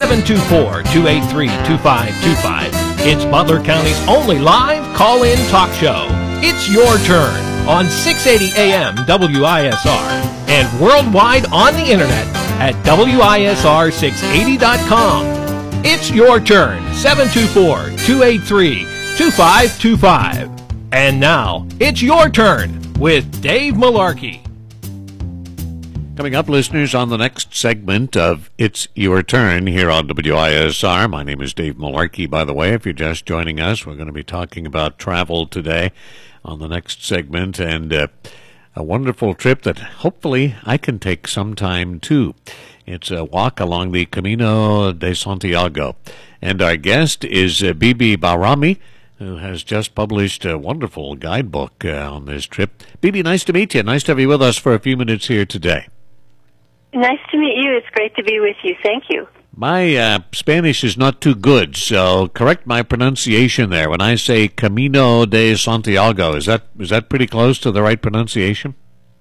724-283-2525. It's Butler County's only live call-in talk show. It's your turn on 680 AM WISR and worldwide on the internet at WISR680.com. It's your turn, 724-283-2525. And now, it's your turn with Dave Malarkey. Coming up, listeners, on the next segment of It's Your Turn here on WISR. My name is Dave Malarkey, by the way. If you're just joining us, we're going to be talking about travel today on the next segment, and a wonderful trip that hopefully I can take some time too. It's a walk along the Camino de Santiago. And our guest is Bibi Bahrami, who has just published a wonderful guidebook on this trip. Bibi, nice to meet you. Nice to have you with us for a few minutes here today. Nice to meet you. It's great to be with you. Thank you. My Spanish is not too good, so correct my pronunciation there. When I say Camino de Santiago, is that pretty close to the right pronunciation?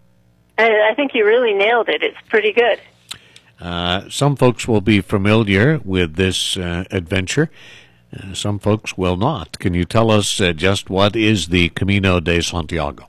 I think you really nailed it. It's pretty good. Some folks will be familiar with this adventure. Some folks will not. Can you tell us just what is the Camino de Santiago?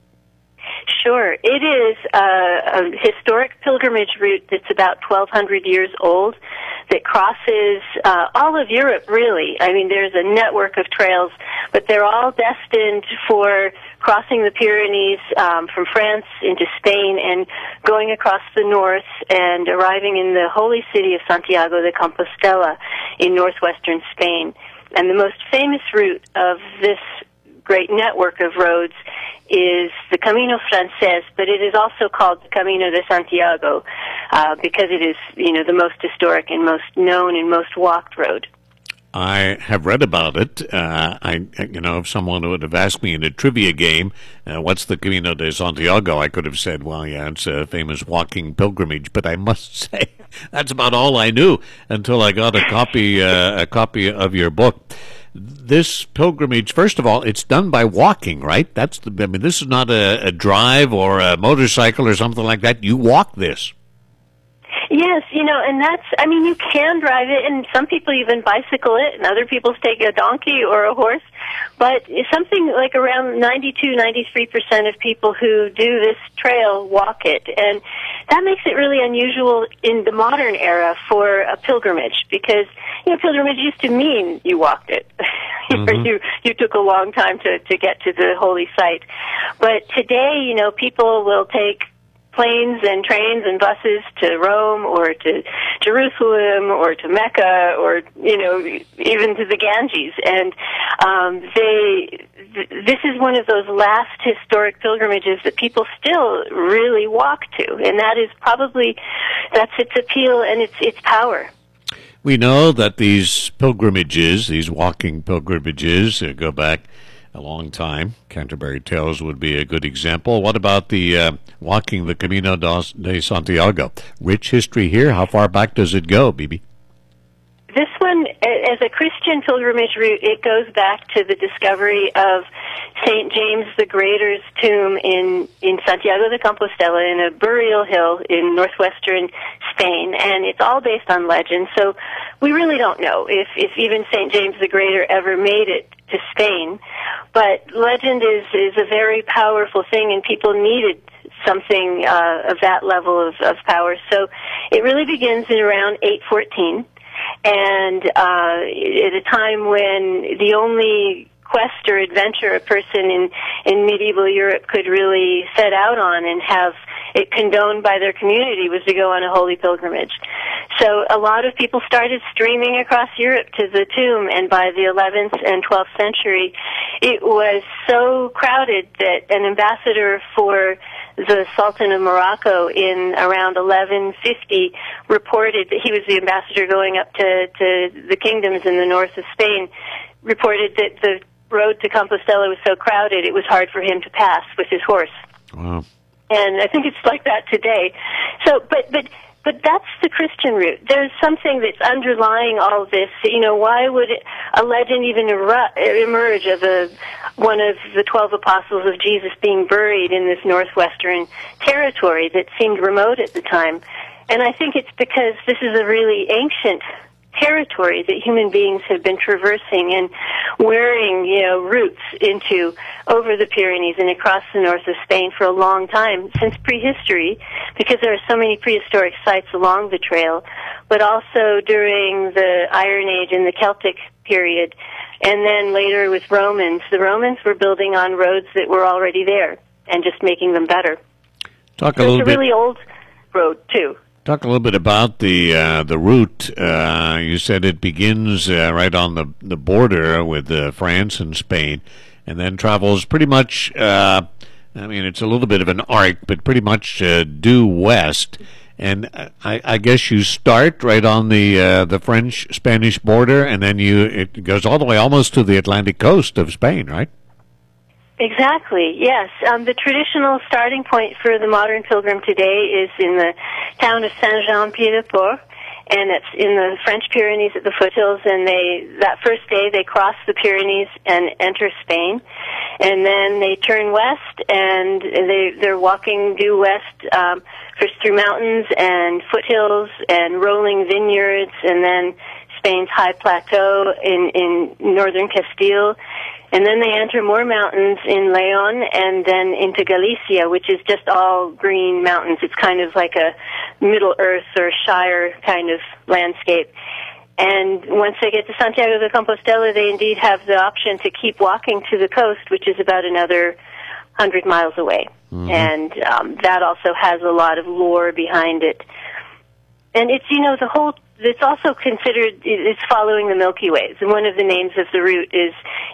Sure. It is a historic pilgrimage route that's about 1,200 years old that crosses all of Europe, really. I mean, there's a network of trails, but they're all destined for crossing the Pyrenees from France into Spain and going across the north and arriving in the holy city of Santiago de Compostela in northwestern Spain. And the most famous route of this great network of roads is the Camino Francés, but it is also called the Camino de Santiago because it is, the most historic and most known and most walked road. I have read about it. If someone would have asked me in a trivia game, what's the Camino de Santiago, I could have said, well, yeah, it's a famous walking pilgrimage. But I must say, that's about all I knew until I got a copy of your book. This pilgrimage, first of all, it's done by walking, right? This is not a drive or a motorcycle or something like that. You walk this. Yes, and you can drive it, and some people even bicycle it, and other people take a donkey or a horse. But something like around 93% of people who do this trail walk it. And that makes it really unusual in the modern era for a pilgrimage, because, pilgrimage used to mean you walked it. Mm-hmm. You took a long time to get to the holy site. But today, people will take planes and trains and buses to Rome or to Jerusalem or to Mecca or, even to the Ganges. And this is one of those last historic pilgrimages that people still really walk to. And that's its appeal and its power. We know that these pilgrimages, these walking pilgrimages, go back a long time. Canterbury Tales would be a good example. What about the walking the Camino de Santiago? Rich history here. How far back does it go, Bibi? This one, as a Christian pilgrimage route, it goes back to the discovery of St. James the Greater's tomb in Santiago de Compostela in a burial hill in northwestern Spain, and it's all based on legend, so we really don't know if even St. James the Greater ever made it to Spain, but legend is a very powerful thing, and people needed something of that level of power, so it really begins in around 814, and at a time when the only quest or adventure a person in medieval Europe could really set out on and have it condoned by their community was to go on a holy pilgrimage. So a lot of people started streaming across Europe to the tomb, and by the 11th and 12th century, it was so crowded that an ambassador for the Sultan of Morocco in around 1150 reported that he was the ambassador going up to the kingdoms in the north of Spain, reported that the road to Compostela was so crowded it was hard for him to pass with his horse. Wow. And I think it's like that today. So, but that's the Christian route. There's something that's underlying all of this. Why would a legend even emerge of one of the 12 apostles of Jesus being buried in this northwestern territory that seemed remote at the time? And I think it's because this is a really ancient territory that human beings have been traversing and wearing, roots into over the Pyrenees and across the north of Spain for a long time, since prehistory, because there are so many prehistoric sites along the trail, but also during the Iron Age and the Celtic period. And then later with Romans, the Romans were building on roads that were already there and just making them better. It's a really old road, too. Talk a little bit about the route. You said it begins right on the border with France and Spain, and then travels pretty much, it's a little bit of an arc, but pretty much due west. And I guess you start right on the French-Spanish border, and then it goes all the way almost to the Atlantic coast of Spain, right? Exactly, yes. The traditional starting point for the modern pilgrim today is in the town of Saint-Jean-Pied-de-Port, and it's in the French Pyrenees at the foothills, and that first day they cross the Pyrenees and enter Spain, and then they turn west, and they're walking due west, first through mountains and foothills and rolling vineyards, and then Spain's high plateau in northern Castile. And then they enter more mountains in Leon and then into Galicia, which is just all green mountains. It's kind of like a Middle Earth or Shire kind of landscape. And once they get to Santiago de Compostela, they indeed have the option to keep walking to the coast, which is about another 100 miles away. Mm-hmm. And that also has a lot of lore behind it. And it's, it's also considered, it's following the Milky Way. And one of the names of the route is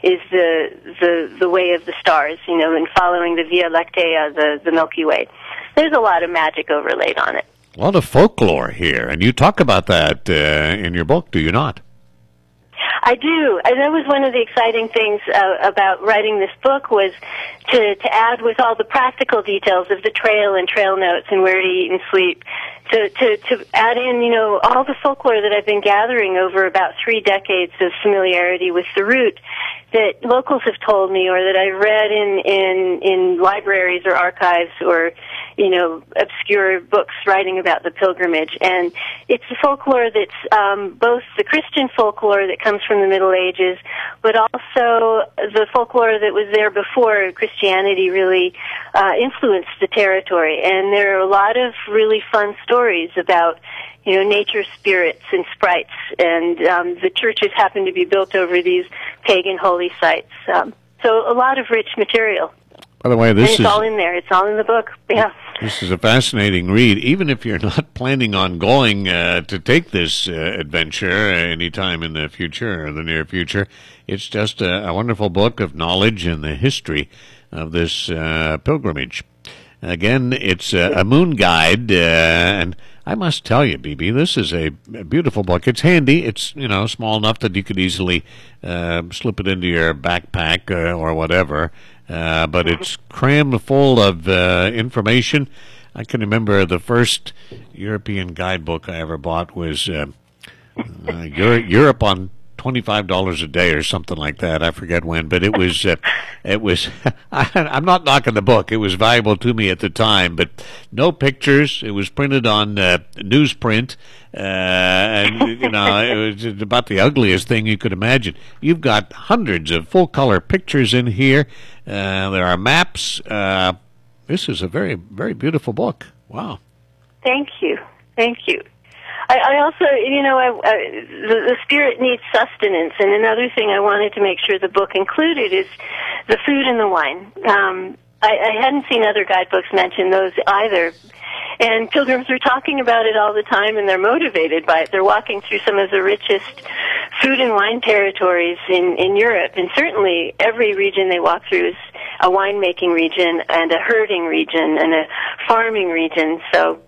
the way of the stars, and following the Via Lactea, the Milky Way. There's a lot of magic overlaid on it. A lot of folklore here, and you talk about that in your book, do you not? I do. And that was one of the exciting things about writing this book, was to add with all the practical details of the trail and trail notes and where to eat and sleep, to add in, all the folklore that I've been gathering over about 3 decades of familiarity with the route that locals have told me, or that I've read in libraries or archives, or obscure books writing about the pilgrimage. And it's the folklore that's both the Christian folklore that comes from the Middle Ages, but also the folklore that was there before Christianity really influenced the territory. And there are a lot of really fun stories about nature spirits and sprites, and the churches happen to be built over these pagan holy sites. So a lot of rich material. By the way, it's all in there. It's all in the book. Yeah. This is a fascinating read. Even if you're not planning on going to take this adventure anytime in the future or the near future, it's just a wonderful book of knowledge and the history of this pilgrimage. Again, it's a moon guide, and I must tell you, BB, this is a beautiful book. It's handy. It's, small enough that you could easily slip it into your backpack or whatever, but it's crammed full of information. I can remember the first European guidebook I ever bought was Europe on $25 a day or something like that. I forget when, but it was I'm not knocking the book. It was valuable to me at the time, but no pictures. It was printed on newsprint, and it was about the ugliest thing you could imagine. You've got hundreds of full color pictures in here. There are maps. This is a very, very beautiful book. Wow. Thank you. I also, the spirit needs sustenance, and another thing I wanted to make sure the book included is the food and the wine. I hadn't seen other guidebooks mention those either, and pilgrims are talking about it all the time, and they're motivated by it. They're walking through some of the richest food and wine territories in Europe, and certainly every region they walk through is a winemaking region and a herding region and a farming region, so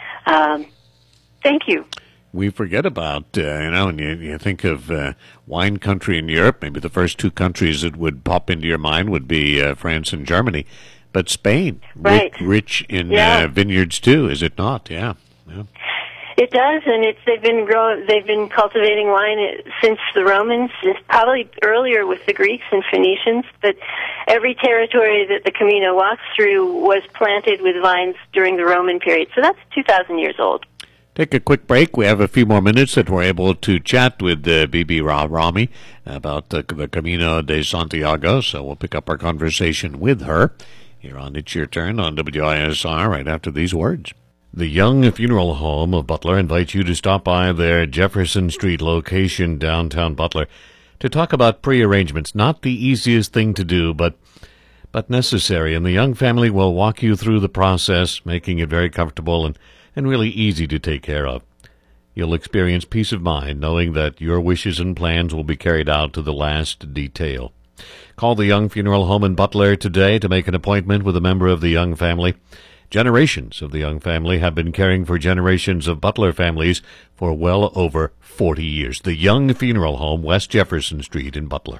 thank you. We forget about, when you think of wine country in Europe, maybe the first 2 countries that would pop into your mind would be France and Germany. But Spain, right. rich in vineyards too, is it not? Yeah. It does, and they've been cultivating wine since the Romans, probably earlier with the Greeks and Phoenicians, but every territory that the Camino walks through was planted with vines during the Roman period. So that's 2,000 years old. Take a quick break. We have a few more minutes that we're able to chat with Bibi Bahrami about the Camino de Santiago, so we'll pick up our conversation with her here on It's Your Turn on WISR right after these words. The Young Funeral Home of Butler invites you to stop by their Jefferson Street location downtown Butler to talk about pre-arrangements. Not the easiest thing to do, but necessary, and the Young family will walk you through the process, making it very comfortable and really easy to take care of. You'll experience peace of mind knowing that your wishes and plans will be carried out to the last detail. Call the Young Funeral Home in Butler today to make an appointment with a member of the Young family. Generations of the Young family have been caring for generations of Butler families for well over 40 years. The Young Funeral Home, West Jefferson Street in Butler.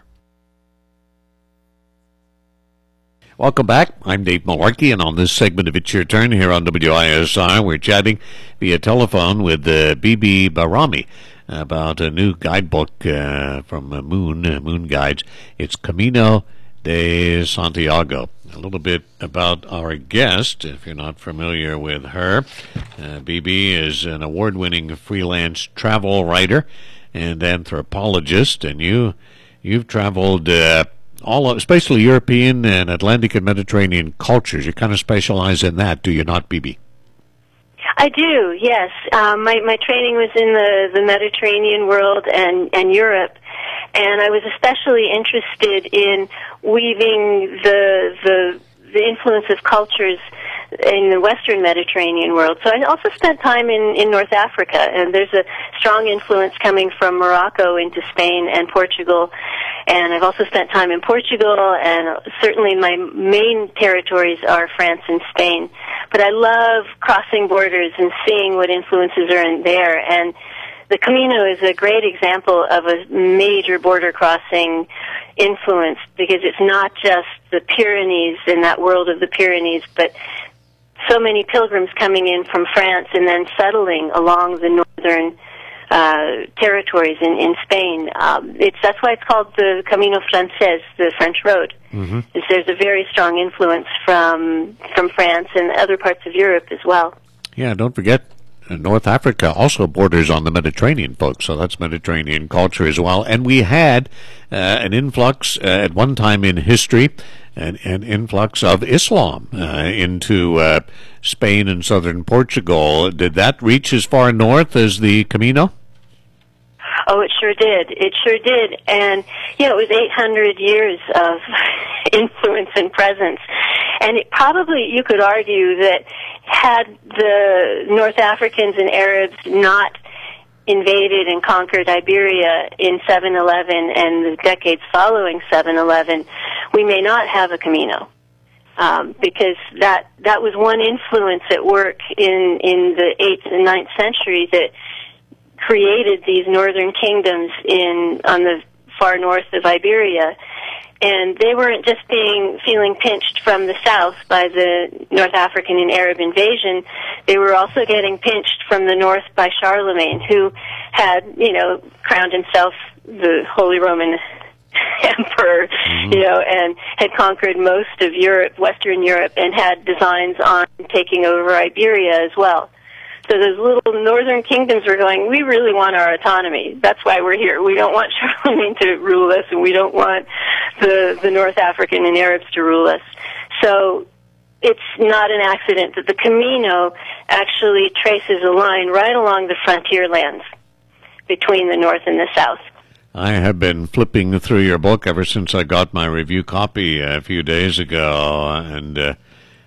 Welcome back. I'm Dave Malarkey, and on this segment of It's Your Turn here on WISR, we're chatting via telephone with Bibi Bahrami about a new guidebook from Moon Guides. It's Camino de Santiago. A little bit about our guest, if you're not familiar with her. Bibi is an award-winning freelance travel writer and anthropologist, and you've traveled especially European and Atlantic and Mediterranean cultures. You kind of specialize in that, do you not, Bibi? I do, yes. My training was in the Mediterranean world and Europe, and I was especially interested in weaving the influence of cultures in the Western Mediterranean world. So I also spent time in North Africa, and there's a strong influence coming from Morocco into Spain and Portugal. And I've also spent time in Portugal, and certainly my main territories are France and Spain. But I love crossing borders and seeing what influences are in there. And the Camino is a great example of a major border crossing influence, because it's not just the Pyrenees in that world of the Pyrenees, but so many pilgrims coming in from France and then settling along the northern territories in Spain. That's why it's called the Camino Francés, the French road. Mm-hmm. There's a very strong influence from France and other parts of Europe as well. Yeah, don't forget, North Africa also borders on the Mediterranean, folks, so that's Mediterranean culture as well. And we had an influx at one time in history, an influx of Islam into Spain and southern Portugal. Did that reach as far north as the Camino? Oh, it sure did. It sure did. And, it was 800 years of influence and presence. And it probably, you could argue that had the North Africans and Arabs not invaded and conquered Iberia in 711 and the decades following 711, we may not have a Camino. Because that was one influence at work in the 8th and 9th century that created these northern kingdoms on the far north of Iberia. And they weren't just feeling pinched from the south by the North African and Arab invasion. They were also getting pinched from the north by Charlemagne, who had, crowned himself the Holy Roman Emperor, and had conquered most of Europe, Western Europe, and had designs on taking over Iberia as well. So those little northern kingdoms were going, we really want our autonomy. That's why we're here. We don't want Charlemagne to rule us, and we don't want the North African and Arabs to rule us. So it's not an accident that the Camino actually traces a line right along the frontier lands between the north and the south. I have been flipping through your book ever since I got my review copy a few days ago, and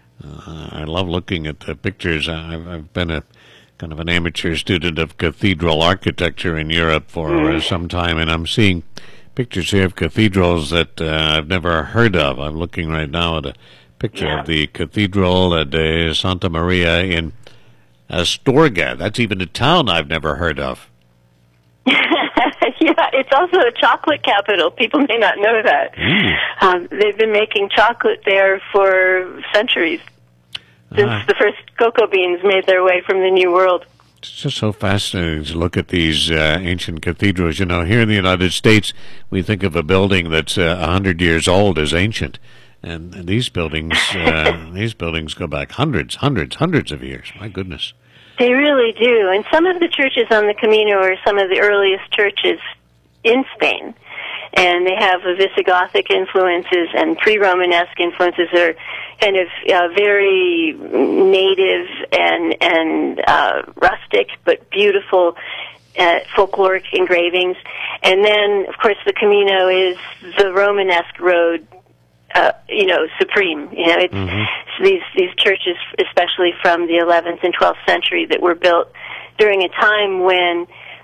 I love looking at the pictures. I've been a kind of an amateur student of cathedral architecture in Europe for some time, and I'm seeing pictures here of cathedrals that I've never heard of. I'm looking right now at a picture of the Cathedral de Santa Maria in Astorga. That's even a town I've never heard of. Yeah, it's also a chocolate capital. People may not know that. They've been making chocolate there for centuries, since the first cocoa beans made their way from the New World. It's just so fascinating to look at these ancient cathedrals. Here in the United States, we think of a building that's 100 years old as ancient. And these buildings go back hundreds of years. My goodness. They really do. And some of the churches on the Camino are some of the earliest churches in Spain. And they have Visigothic influences and pre-Romanesque influences that are kind of very native and rustic, but beautiful folkloric engravings. And then, of course, the Camino is the Romanesque road, supreme. It's these churches, especially from the 11th and 12th century, that were built during a time when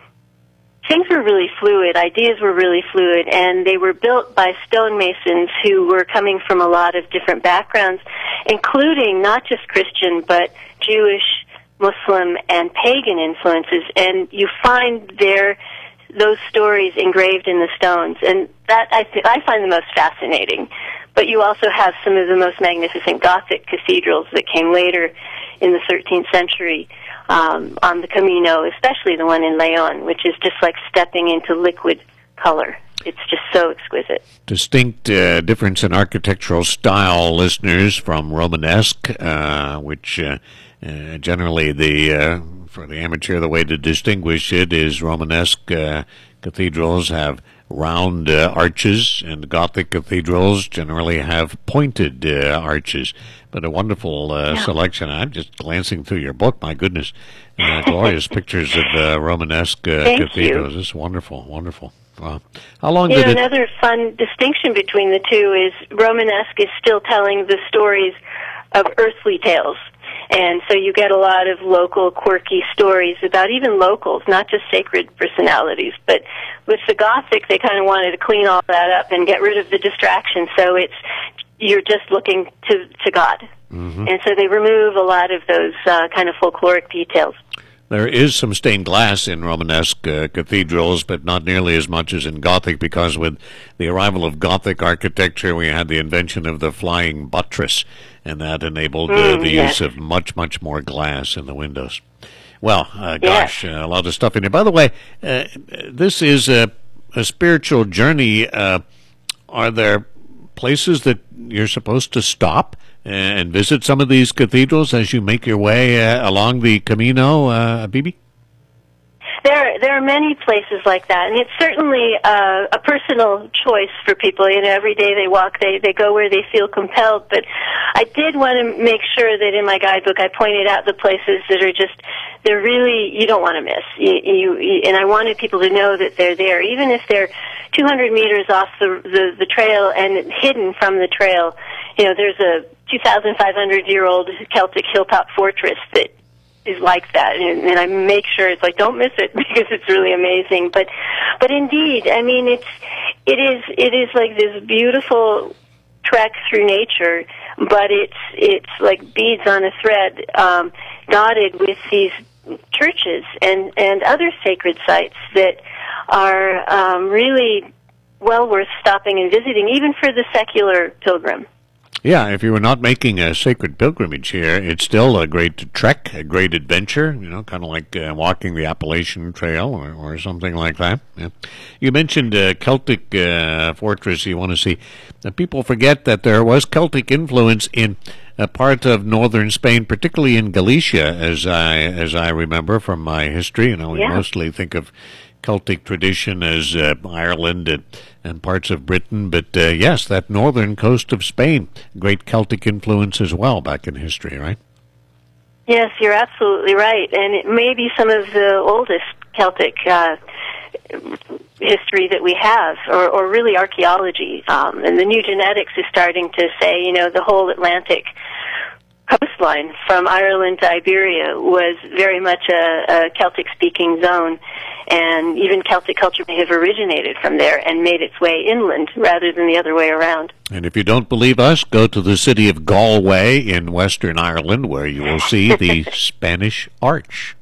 things were really fluid, ideas were really fluid, and they were built by stonemasons who were coming from a lot of different backgrounds, including not just Christian, but Jewish, Muslim, and pagan influences. And you find those stories engraved in the stones, and that I find the most fascinating. But you also have some of the most magnificent Gothic cathedrals that came later in the 13th century on the Camino, especially the one in Leon, which is just like stepping into liquid color. It's just so exquisite. Distinct difference in architectural style, listeners, from Romanesque, which generally for the amateur, the way to distinguish it is Romanesque cathedrals have round arches, and Gothic cathedrals generally have pointed arches. But a wonderful selection. I'm just glancing through your book. My goodness, glorious pictures of Romanesque cathedrals. It's wonderful, wonderful. Wow. How long did it... Another fun distinction between the two is Romanesque is still telling the stories of earthly tales. And so you get a lot of local, quirky stories about even locals, not just sacred personalities. But with the Gothic, they kind of wanted to clean all that up and get rid of the distraction. So you're just looking to God. Mm-hmm. And so they remove a lot of those kind of folkloric details. There is some stained glass in Romanesque cathedrals, but not nearly as much as in Gothic, because with the arrival of Gothic architecture, we had the invention of the flying buttress, and that enabled the use of much, much more glass in the windows. Well, a lot of stuff in here. By the way, this is a spiritual journey. Are there places that you're supposed to stop and visit some of these cathedrals as you make your way along the Camino, Bibi? There are many places like that, and it's certainly a personal choice for people. Every day they walk, they go where they feel compelled. But I did want to make sure that in my guidebook I pointed out the places that are they're really, you don't want to miss. And I wanted people to know that they're there, even if they're 200 meters off the trail and hidden from the trail. There's a 2,500-year-old Celtic hilltop fortress that is like that, and I make sure it's like, don't miss it, because it's really amazing. But indeed, I mean, it is like this beautiful trek through nature, but it's like beads on a thread, dotted with these churches and other sacred sites that are really well worth stopping and visiting, even for the secular pilgrim. Yeah, if you were not making a sacred pilgrimage here, it's still a great trek, a great adventure, kind of like walking the Appalachian Trail or something like that. Yeah. You mentioned Celtic fortress you want to see. People forget that there was Celtic influence in a part of northern Spain, particularly in Galicia, as I remember from my history. We mostly think of Celtic tradition as Ireland and parts of Britain, but yes, that northern coast of Spain, great Celtic influence as well back in history, right? Yes, you're absolutely right, and it may be some of the oldest Celtic history that we have, or really archaeology, and the new genetics is starting to say, the whole Atlantic coastline from Ireland to Iberia was very much a Celtic-speaking zone, and even Celtic culture may have originated from there and made its way inland rather than the other way around. And if you don't believe us, go to the city of Galway in Western Ireland, where you will see the Spanish Arch.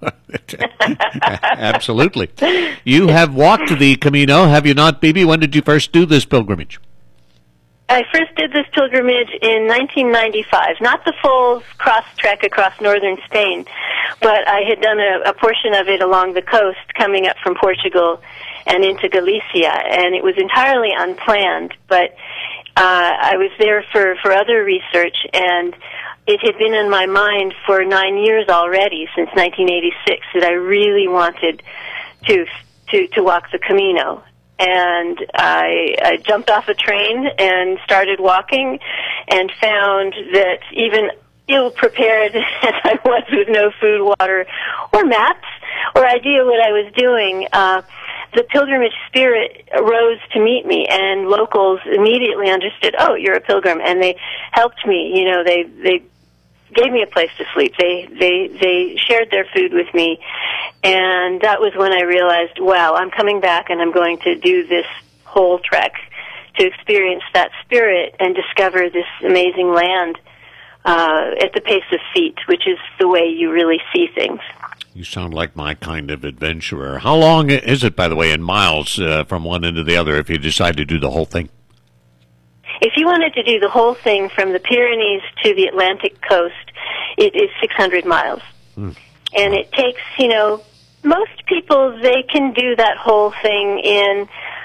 Absolutely. You have walked the Camino, have you not, Bibi? When did you first do this pilgrimage? I first did this pilgrimage in 1995, not the full cross-trek across northern Spain, but I had done a portion of it along the coast coming up from Portugal and into Galicia, and it was entirely unplanned, but I was there for other research, and it had been in my mind for 9 years already, since 1986, that I really wanted to walk the Camino. And I jumped off a train and started walking, and found that even ill-prepared as I was, with no food, water, or maps, or idea what I was doing, the pilgrimage spirit rose to meet me, and locals immediately understood, oh, you're a pilgrim, and they helped me. You know, they gave me a place to sleep. They shared their food with me, and that was when I realized, wow, I'm coming back, and I'm going to do this whole trek to experience that spirit and discover this amazing land at the pace of feet, which is the way you really see things. You sound like my kind of adventurer. How long is it, by the way, in miles from one end to the other if you decide to do the whole thing? If you wanted to do the whole thing from the Pyrenees to the Atlantic coast, it is 600 miles. And it takes, most people, they can do that whole thing in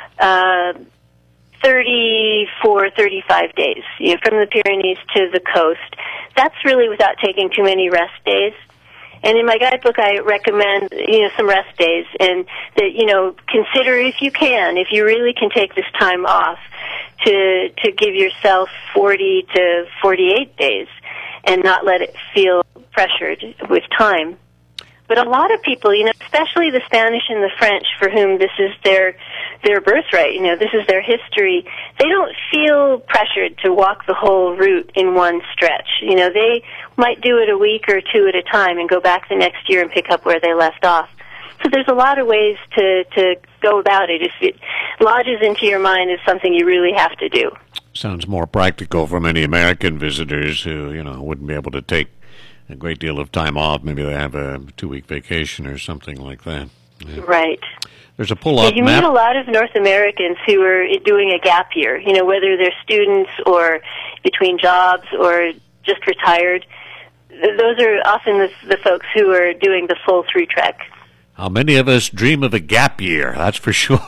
34, 35 days, from the Pyrenees to the coast. That's really without taking too many rest days. And in my guidebook, I recommend, some rest days, and that, consider if you really can take this time off to give yourself 40 to 48 days and not let it feel pressured with time. But a lot of people, especially the Spanish and the French, for whom this is their birthright, this is their history, they don't feel pressured to walk the whole route in one stretch. They might do it a week or two at a time and go back the next year and pick up where they left off. So there's a lot of ways to go about it. If it lodges into your mind as something you really have to do. Sounds more practical for many American visitors who, wouldn't be able to take a great deal of time off. Maybe they have a 2-week vacation or something like that. Yeah. Right. There's a pull-out you map. meet a lot of North Americans who are doing a gap year, whether they're students or between jobs or just retired. Those are often the folks who are doing the full through trek. How many of us dream of a gap year? That's for sure.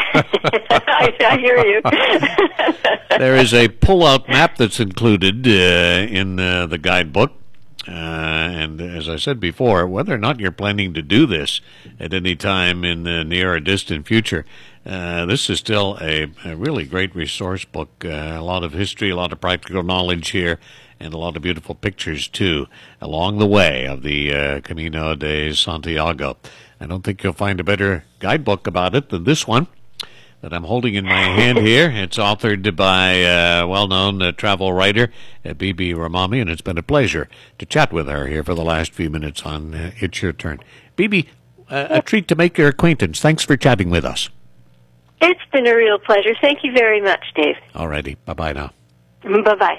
I hear you. There is a pull-out map that's included in the guidebook. And as I said before, whether or not you're planning to do this at any time in the near or distant future, this is still a really great resource book. A lot of history, a lot of practical knowledge here, and a lot of beautiful pictures, too, along the way of the Camino de Santiago. I don't think you'll find a better guidebook about it than this one that I'm holding in my hand here. It's authored by well-known travel writer Bibi Ramami, and it's been a pleasure to chat with her here for the last few minutes on It's Your Turn. Bibi, a treat to make your acquaintance. Thanks for chatting with us. It's been a real pleasure. Thank you very much, Dave. All righty. Bye-bye now. Bye-bye.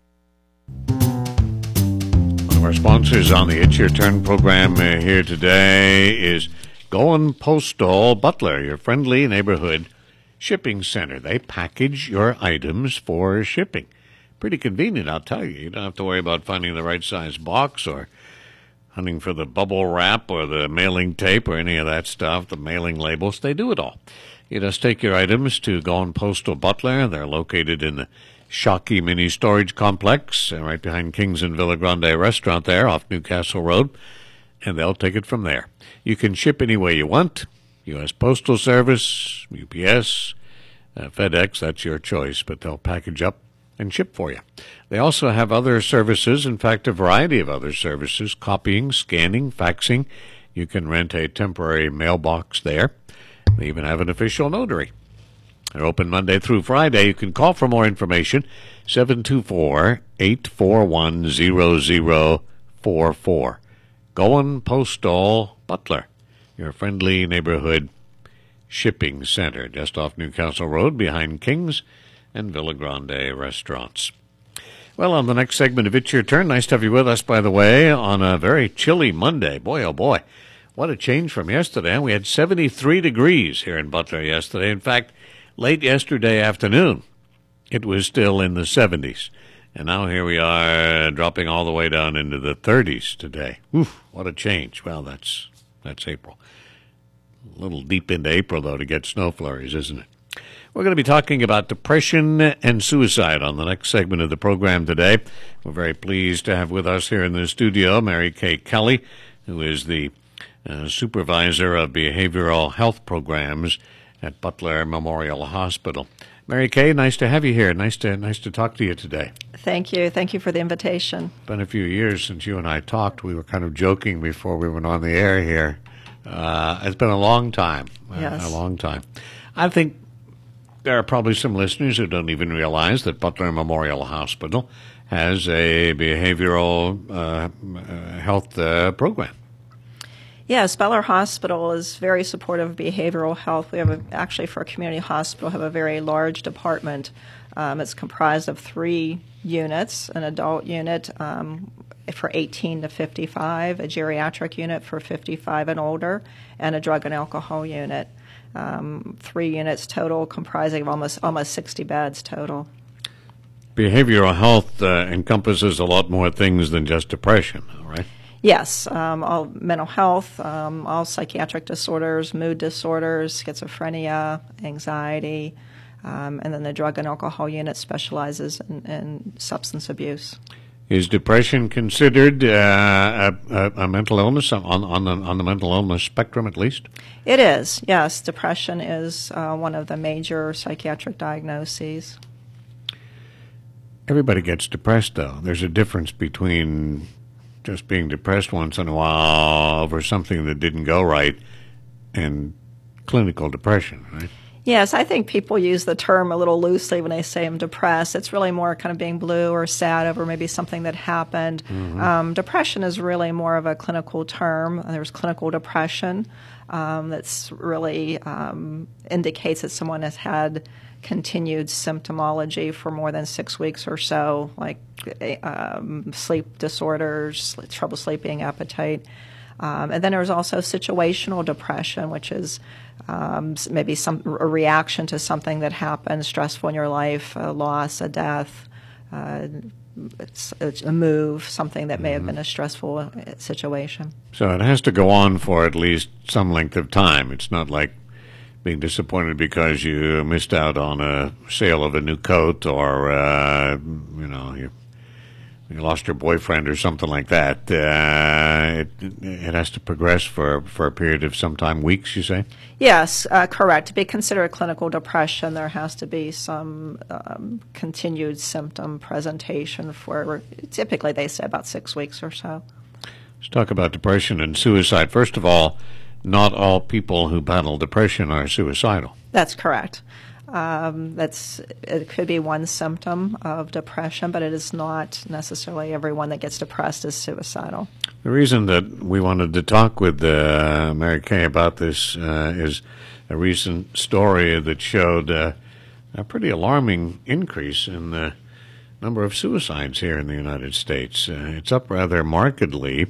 One of our sponsors on the It's Your Turn program here today is Goin' Postal Butler, your friendly neighborhood shipping center. They package your items for shipping. Pretty convenient, I'll tell you. You don't have to worry about finding the right size box or hunting for the bubble wrap or the mailing tape or any of that stuff, the mailing labels. They do it all. You just take your items to Goin' Postal Butler. They're located in the Shockey Mini Storage Complex, right behind Kings and Villa Grande Restaurant there off Newcastle Road, and they'll take it from there. You can ship any way you want. U.S. Postal Service, UPS, FedEx, that's your choice, but they'll package up and ship for you. They also have other services, in fact, a variety of other services, copying, scanning, faxing. You can rent a temporary mailbox there. They even have an official notary. They're open Monday through Friday. You can call for more information, 724-841-0044. Goin' Postal Butler, your friendly neighborhood shipping center, just off Newcastle Road behind Kings and Villa Grande restaurants. Well, on the next segment of It's Your Turn, nice to have you with us, by the way, on a very chilly Monday. Boy, oh boy, what a change from yesterday. We had 73 degrees here in Butler yesterday. In fact, late yesterday afternoon, it was still in the 70s. And now here we are dropping all the way down into the 30s today. Oof, what a change. Well, that's April. A little deep into April, though, to get snow flurries, isn't it? We're going to be talking about depression and suicide on the next segment of the program today. We're very pleased to have with us here in the studio Mary Kay Kelly, who is the supervisor of behavioral health programs at Butler Memorial Hospital. Mary Kay, nice to have you here. Nice to talk to you today. Thank you. Thank you for the invitation. It's been a few years since you and I talked. We were kind of joking before we went on the air here. It's been a long time. Yes. A long time. I think there are probably some listeners who don't even realize that Butler Memorial Hospital has a behavioral health program. Yes, Butler Hospital is very supportive of behavioral health. We have actually, for a community hospital, have a very large department. It's comprised of 3 units: an adult unit for 18 to 55, a geriatric unit for 55 and older, and a drug and alcohol unit. 3 units total, comprising of almost 60 beds total. Behavioral health encompasses a lot more things than just depression, right? Yes, all mental health, all psychiatric disorders, mood disorders, schizophrenia, anxiety, and then the drug and alcohol unit specializes in substance abuse. Is depression considered a mental illness on the mental illness spectrum, at least? It is, yes. Depression is one of the major psychiatric diagnoses. Everybody gets depressed, though. There's a difference between just being depressed once in a while over something that didn't go right and clinical depression, right? Yes, I think people use the term a little loosely when they say I'm depressed. It's really more kind of being blue or sad over maybe something that happened. Mm-hmm. Depression is really more of a clinical term. There's clinical depression that's really indicates that someone has had continued symptomology for more than 6 weeks or so, like sleep disorders, trouble sleeping, appetite. And then there's also situational depression, which is maybe a reaction to something that happened stressful in your life, a loss, a death, it's a move, something that may have been a stressful situation. So it has to go on for at least some length of time. It's not like being disappointed because you missed out on a sale of a new coat or, you lost your boyfriend or something like that. It has to progress for a period of some time, weeks, you say? Yes, correct. To be considered clinical depression, there has to be some continued symptom presentation for, typically they say about 6 weeks or so. Let's talk about depression and suicide. First of all, not all people who battle depression are suicidal. That's correct. It could be one symptom of depression, but it is not necessarily everyone that gets depressed is suicidal. The reason that we wanted to talk with Mary Kay about this is a recent story that showed a pretty alarming increase in the number of suicides here in the United States. It's up rather markedly.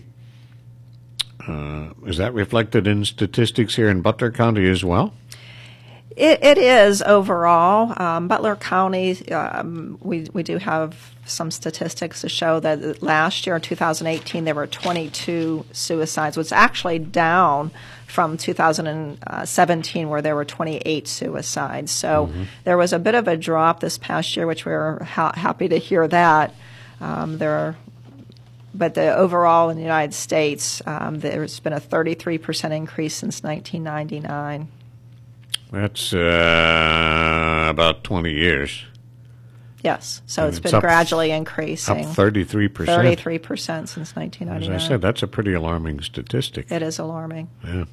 Is that reflected in statistics here in Butler County as well? It is overall. Butler County, we do have some statistics to show that last year, in 2018, there were 22 suicides, which is actually down from 2017, where there were 28 suicides. So there was a bit of a drop this past year, which we were happy to hear that. But the overall in the United States, there's been a 33% increase since 1999. That's about 20 years. Yes, so it's been gradually increasing. Up 33%. 33% since 1999. As I said, that's a pretty alarming statistic. It is alarming. Yeah.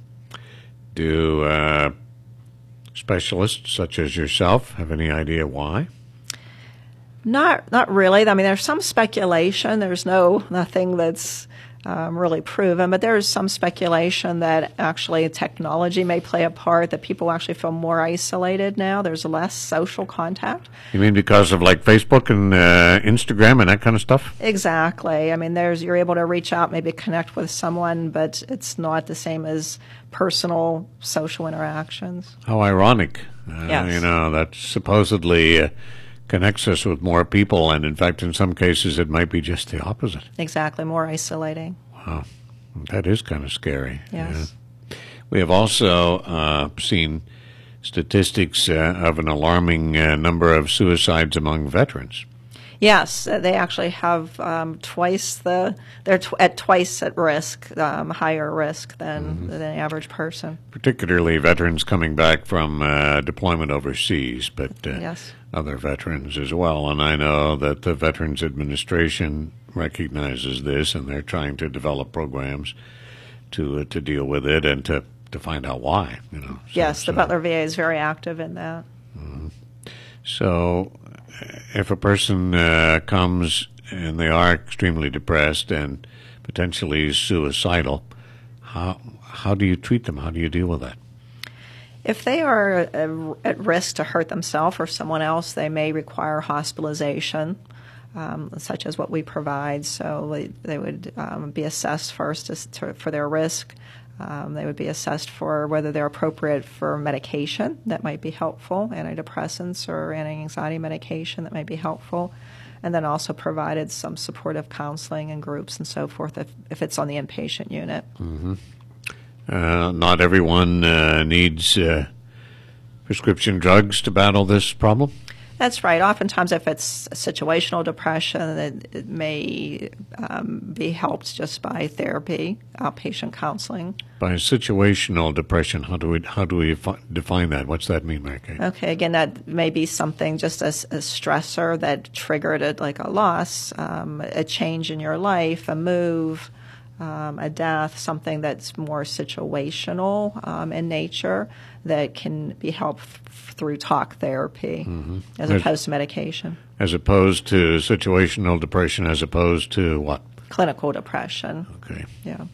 Do specialists such as yourself have any idea why? Not really. I mean, there's some speculation. There's nothing that's really proven, but there's some speculation that actually technology may play a part, that people actually feel more isolated now. There's less social contact. You mean because of like Facebook and Instagram and that kind of stuff? Exactly. I mean, you're able to reach out, maybe connect with someone, but it's not the same as personal social interactions. How ironic. Yes. That supposedly connects us with more people, and in fact, in some cases, it might be just the opposite. Exactly, more isolating. Wow, that is kind of scary. Yes. Yeah. We have also seen statistics of an alarming number of suicides among veterans. Yes, they actually have they're at twice at risk, higher risk than the average person. Particularly veterans coming back from deployment overseas, but Yes. other veterans as well. And I know that the Veterans Administration recognizes this, and they're trying to develop programs to deal with it and to find out why. Yes, the Butler VA is very active in that. So if a person comes and they are extremely depressed and potentially suicidal, how do you treat them? How do you deal with that? If they are at risk to hurt themselves or someone else, they may require hospitalization, such as what we provide. So they would be assessed first for their risk. They would be assessed for whether they're appropriate for medication that might be helpful, antidepressants or anti-anxiety medication that might be helpful, and then also provided some supportive counseling and groups and so forth if it's on the inpatient unit. Mm-hmm. Not everyone needs prescription drugs to battle this problem? That's right. Oftentimes, if it's situational depression, it may be helped just by therapy, outpatient counseling. By situational depression, how do we define that? What's that mean, Mary Kay? Okay, again, that may be something just a stressor that triggered it, like a loss, a change in your life, a move, a death, something that's more situational in nature that can be helped through talk therapy as opposed to medication. As opposed to situational depression, as opposed to what? Clinical depression. Okay. Yeah.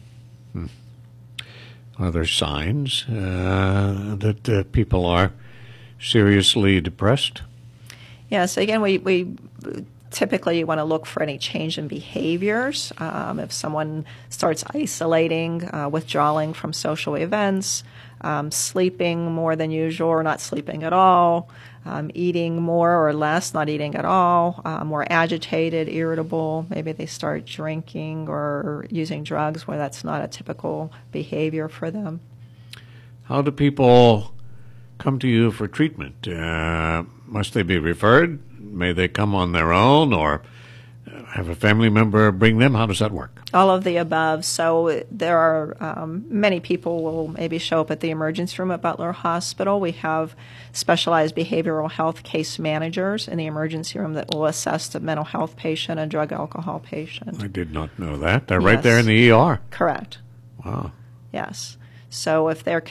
Are there signs that people are seriously depressed? Yes, again, we typically you want to look for any change in behaviors. If someone starts isolating, withdrawing from social events, sleeping more than usual or not sleeping at all, eating more or less, not eating at all, more agitated, irritable, maybe they start drinking or using drugs where that's not a typical behavior for them. How do people come to you for treatment? Must they be referred? May they come on their own, or have a family member bring them? How does that work? All of the above. So there are many people will maybe show up at the emergency room at Butler Hospital. We have specialized behavioral health case managers in the emergency room that will assess a mental health patient, a drug alcohol patient. I did not know that. They're right there in the ER. Correct. Wow. Yes. So if they're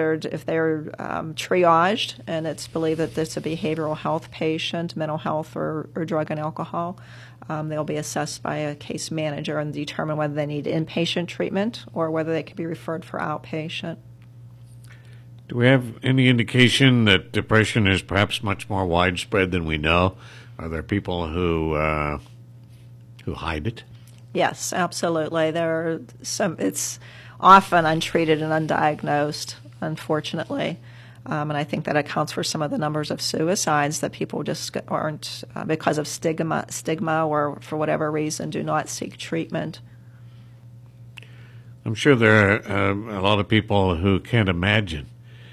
triaged and it's believed that it's a behavioral health patient, mental health or drug and alcohol, they'll be assessed by a case manager and determine whether they need inpatient treatment or whether they could be referred for outpatient. Do we have any indication that depression is perhaps much more widespread than we know? Are there people who hide it? Yes, absolutely. There are some. It's often untreated and undiagnosed, unfortunately. And I think that accounts for some of the numbers of suicides that people just aren't, because of stigma or for whatever reason, do not seek treatment. I'm sure there are a lot of people who can't imagine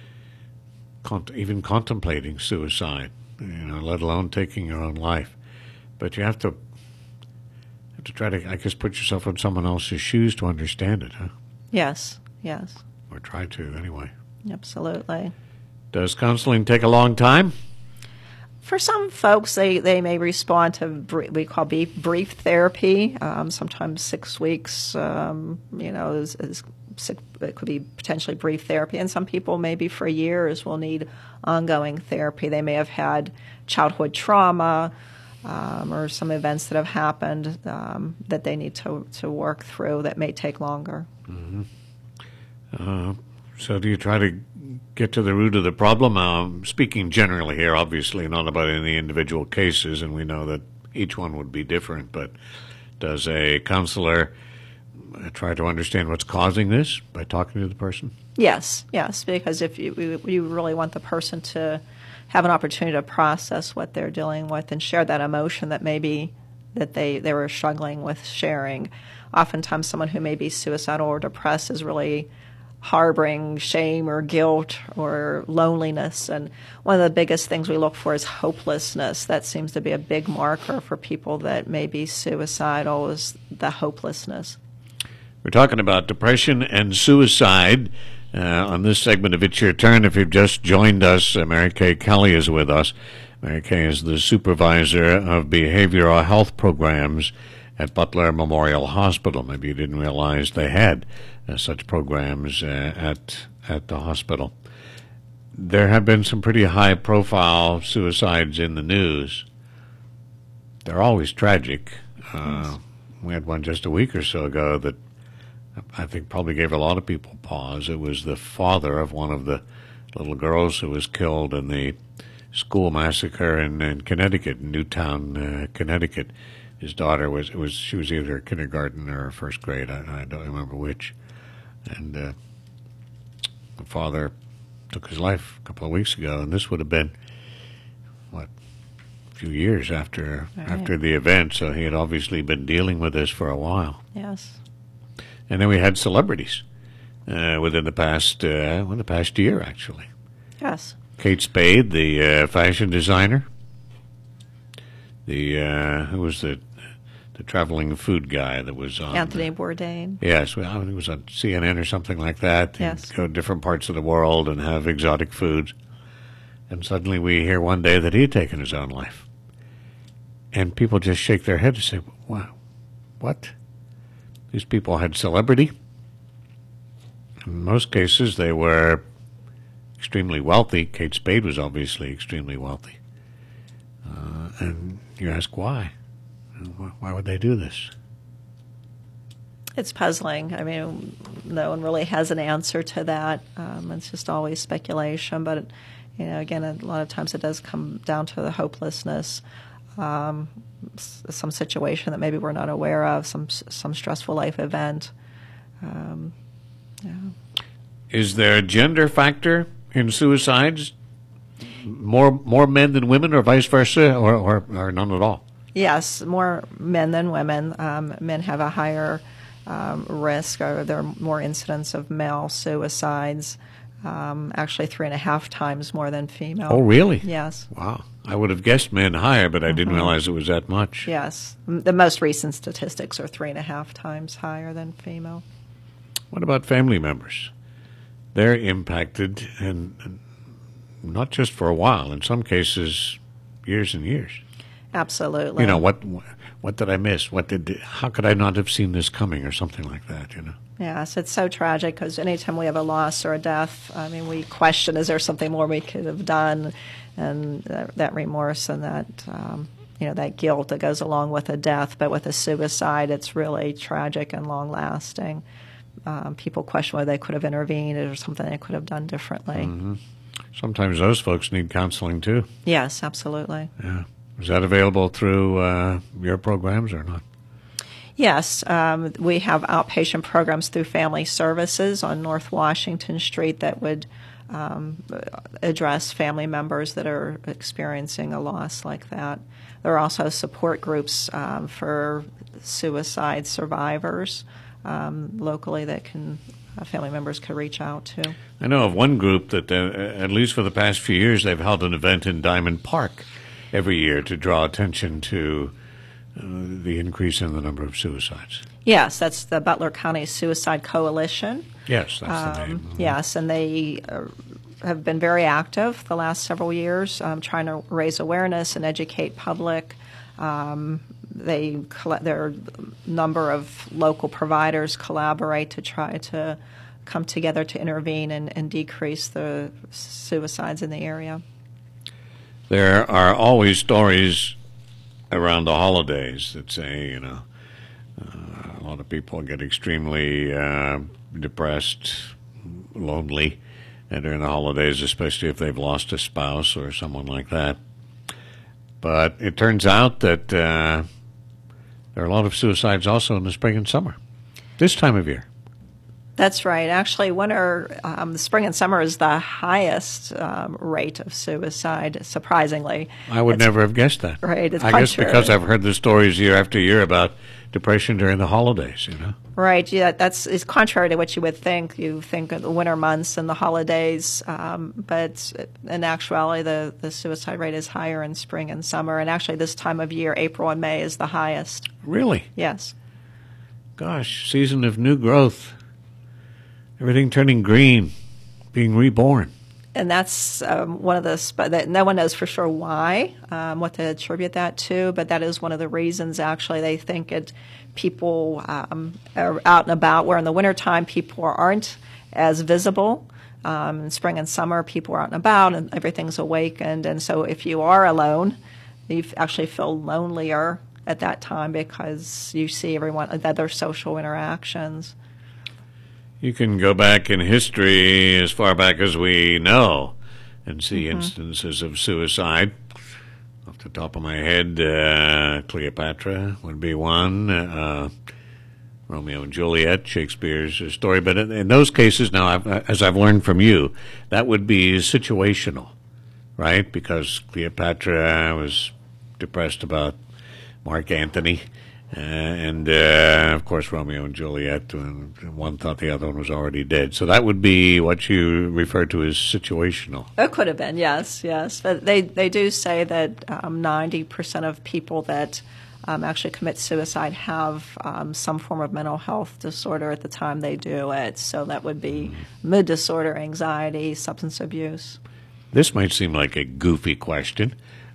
even contemplating suicide, let alone taking your own life. But you have to try to, I guess, put yourself in someone else's shoes to understand it, huh? Yes. Or try to, anyway. Absolutely. Does counseling take a long time? For some folks, they may respond to we call brief therapy. Sometimes 6 weeks, it could be potentially brief therapy. And some people, maybe for years, will need ongoing therapy. They may have had childhood trauma or some events that have happened that they need to work through that may take longer. Mm-hmm. So do you try to get to the root of the problem? Speaking generally here, obviously, not about any individual cases, and we know that each one would be different, but does a counselor try to understand what's causing this by talking to the person? Yes, because if you really want the person to have an opportunity to process what they're dealing with and share that emotion that maybe that they were struggling with sharing. Oftentimes someone who may be suicidal or depressed is really harboring shame or guilt or loneliness. And one of the biggest things we look for is hopelessness. That seems to be a big marker for people that may be suicidal, is the hopelessness. We're talking about depression and suicide on this segment of It's Your Turn. If you've just joined us, Mary Kay Kelly is with us. Mary Kay is the supervisor of behavioral health programs at Butler Memorial Hospital. Maybe you didn't realize they had such programs at the hospital. There have been some pretty high-profile suicides in the news. They're always tragic. We had one just a week or so ago that I think probably gave a lot of people pause. It was the father of one of the little girls who was killed in the school massacre in Connecticut, Newtown, Connecticut. His daughter she was either kindergarten or first grade. I don't remember which. And the father took his life a couple of weeks ago, and this would have been a few years after the event. So he had obviously been dealing with this for a while. Yes. And then we had celebrities within the past year, actually. Yes. Kate Spade, the fashion designer. Who was the traveling food guy that was on Anthony Bourdain. Yes, well, I think it was on CNN or something like that. Yes. He'd go to different parts of the world and have exotic foods. And suddenly we hear one day that he had taken his own life. And people just shake their head and say, wow, what? These people had celebrity. In most cases, they were extremely wealthy. Kate Spade was obviously extremely wealthy. And you ask why? Why would they do this? It's puzzling. I mean, no one really has an answer to that. It's just always speculation. But, again, a lot of times it does come down to the hopelessness, some situation that maybe we're not aware of, some stressful life event. Is there a gender factor in suicides? More men than women, or vice versa, or none at all? Yes, more men than women. Men have a higher risk, or there are more incidents of male suicides, actually 3.5 times more than female. Oh, really? Yes. Wow. I would have guessed men higher, but I didn't realize it was that much. Yes. The most recent statistics are 3.5 times higher than female. What about family members? They're impacted, and not just for a while. In some cases, years and years. Absolutely. What did I miss? How could I not have seen this coming, or something like that? Yes, it's so tragic because anytime we have a loss or a death, I mean, we question: is there something more we could have done? And that remorse and that that guilt that goes along with a death. But with a suicide, it's really tragic and long lasting. People question whether they could have intervened or something they could have done differently. Mm-hmm. Sometimes those folks need counseling too. Yes, absolutely. Yeah. Is that available through your programs or not? Yes. We have outpatient programs through Family Services on North Washington Street that would address family members that are experiencing a loss like that. There are also support groups for suicide survivors locally that family members could reach out to. I know of one group that, at least for the past few years, they've held an event in Diamond Park every year to draw attention to the increase in the number of suicides. Yes, that's the Butler County Suicide Coalition. Yes, that's the name. Mm-hmm. Yes, and they have been very active the last several years, trying to raise awareness and educate public. Their number of local providers collaborate to try to come together to intervene and decrease the suicides in the area. There are always stories around the holidays that say, a lot of people get extremely depressed, lonely during the holidays, especially if they've lost a spouse or someone like that. But it turns out that there are a lot of suicides also in the spring and summer, this time of year. That's right. Actually, winter, spring and summer is the highest rate of suicide, surprisingly. I would never have guessed that. Right. It's I guess because I've heard the stories year after year about depression during the holidays, Right. Yeah, it's contrary to what you would think. You think of the winter months and the holidays, but in actuality, the suicide rate is higher in spring and summer. And actually, this time of year, April and May, is the highest. Really? Yes. Gosh, season of new growth. Everything turning green, being reborn. And that's one of the no one knows for sure why, what to attribute that to, but that is one of the reasons. Actually, they think people are out and about, where in the wintertime people aren't as visible. In spring and summer, people are out and about, and everything's awakened. And so, if you are alone, you actually feel lonelier at that time because you see everyone other social interactions. You can go back in history as far back as we know and see instances of suicide. Off the top of my head, Cleopatra would be one. Romeo and Juliet, Shakespeare's story. But in those cases, now, as I've learned from you, that would be situational, right? Because Cleopatra was depressed about Mark Antony. And of course, Romeo and Juliet, one thought the other one was already dead. So that would be what you refer to as situational. It could have been, yes. But they do say that 90% of people that actually commit suicide have some form of mental health disorder at the time they do it. So that would be mood disorder, anxiety, substance abuse. This might seem like a goofy question.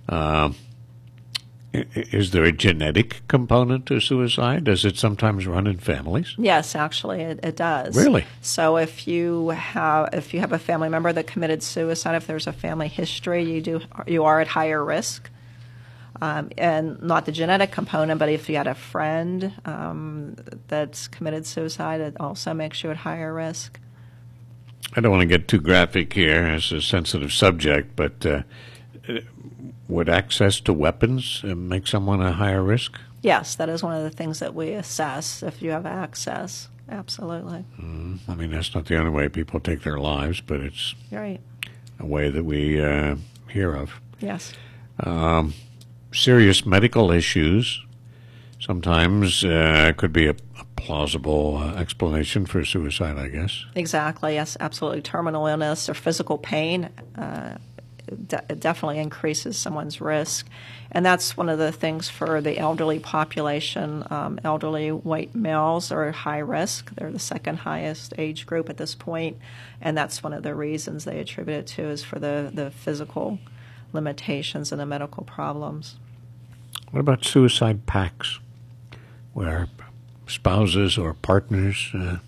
Is there a genetic component to suicide? Does it sometimes run in families? Yes, actually, it does. Really? So if you have a family member that committed suicide, if there's a family history, you are at higher risk. And not the genetic component, but if you had a friend that's committed suicide, it also makes you at higher risk. I don't want to get too graphic here. It's a sensitive subject, but would access to weapons make someone a higher risk? Yes, that is one of the things that we assess if you have access. Absolutely. I mean, that's not the only way people take their lives, but it's right. A way that we hear of. Yes. Serious medical issues sometimes could be a plausible explanation for suicide, I guess. Exactly, yes, absolutely. Terminal illness or physical pain definitely increases someone's risk. And that's one of the things for the elderly population. Elderly white males are at high risk. They're the second highest age group at this point. And that's one of the reasons they attribute it to, is for the physical limitations and the medical problems. What about suicide pacts, where spouses or partners...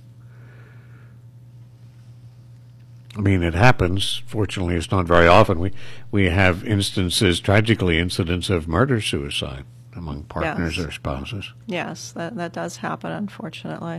I mean, it happens. Fortunately, it's not very often. We have instances, tragically, incidents of murder-suicide among partners or spouses. Yes, that does happen, unfortunately.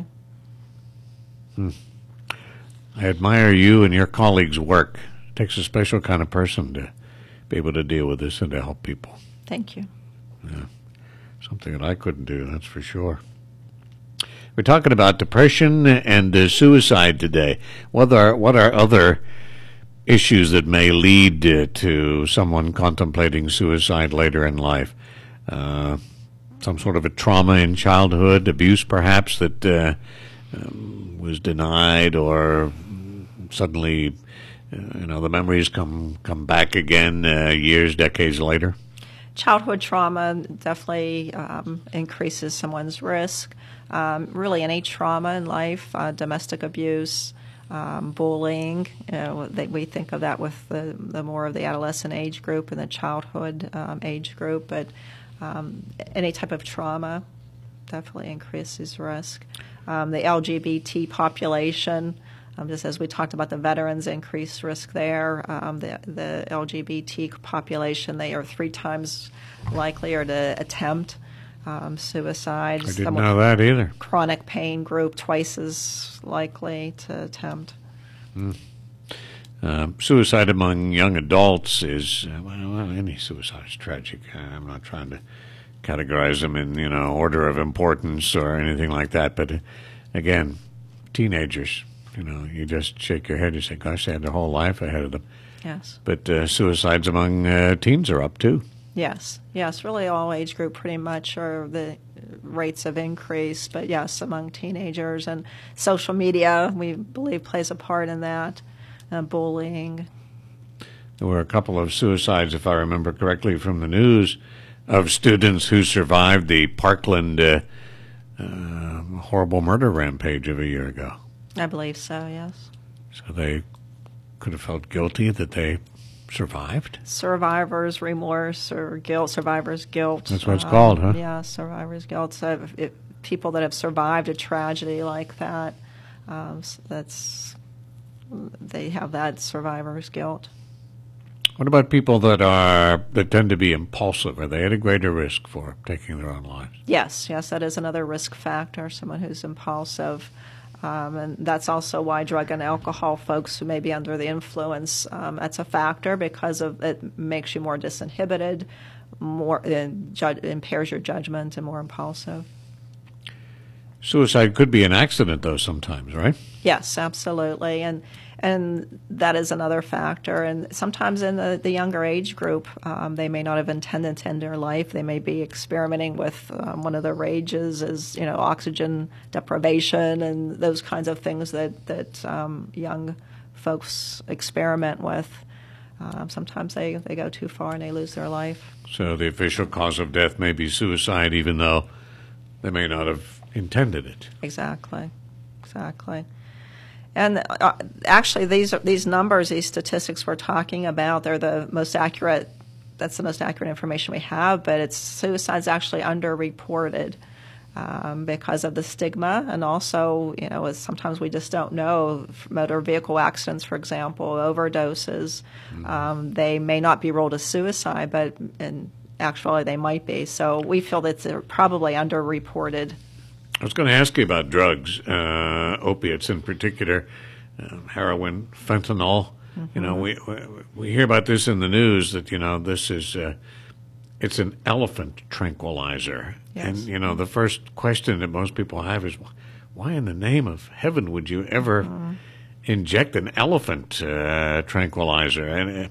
I admire you and your colleagues' work. It takes a special kind of person to be able to deal with this and to help people. Thank you. Yeah. Something that I couldn't do, that's for sure. We're talking about depression and suicide today. What are other issues that may lead to someone contemplating suicide later in life? Some sort of a trauma in childhood, abuse perhaps that was denied, or suddenly the memories come back again years, decades later? Childhood trauma definitely increases someone's risk. Really, any trauma in life, domestic abuse, bullying. We think of that with the more of the adolescent age group and the childhood age group, but any type of trauma definitely increases risk. The LGBT population, just as we talked about the veterans, increased risk there. The LGBT population, they are 3 times likelier to attempt suicide. I didn't know that either. Chronic pain group, twice as likely to attempt. Suicide among young adults is, any suicide is tragic. I'm not trying to categorize them in, order of importance or anything like that. But again, teenagers. You just shake your head and say, gosh, they had their whole life ahead of them. Yes. But suicides among teens are up, too. Yes. Really all age group pretty much are the rates have increased. But, yes, among teenagers. And social media, we believe, plays a part in that. Bullying. There were a couple of suicides, if I remember correctly, from the news of students who survived the Parkland horrible murder rampage of a year ago. I believe so, yes. So they could have felt guilty that they survived? Survivor's remorse or guilt, survivor's guilt. That's what it's called, huh? Yeah, survivor's guilt. So if people that have survived a tragedy like that, they have that survivor's guilt. What about people that tend to be impulsive? Are they at a greater risk for taking their own lives? Yes, that is another risk factor, someone who's impulsive. And that's also why drug and alcohol folks who may be under the influence, that's a factor because it makes you more disinhibited, impairs your judgment, and more impulsive. Suicide could be an accident, though, sometimes, right? Yes, absolutely. And that is another factor. And sometimes in the younger age group, they may not have intended to end their life. They may be experimenting with one of the rages is, oxygen deprivation and those kinds of things that young folks experiment with. Sometimes they go too far and they lose their life. So the official cause of death may be suicide, even though they may not have intended it. Exactly. And actually, these numbers, these statistics we're talking about, they're the most accurate. That's the most accurate information we have. But suicide's actually underreported because of the stigma, and also, sometimes we just don't know. Motor vehicle accidents, for example, overdoses, they may not be ruled as suicide, but actually they might be. So we feel that they're probably underreported. I was going to ask you about drugs, opiates in particular, heroin, fentanyl. Mm-hmm. We hear about this in the news that this is it's an elephant tranquilizer, yes. And the first question that most people have is, why in the name of heaven would you ever inject an elephant tranquilizer? And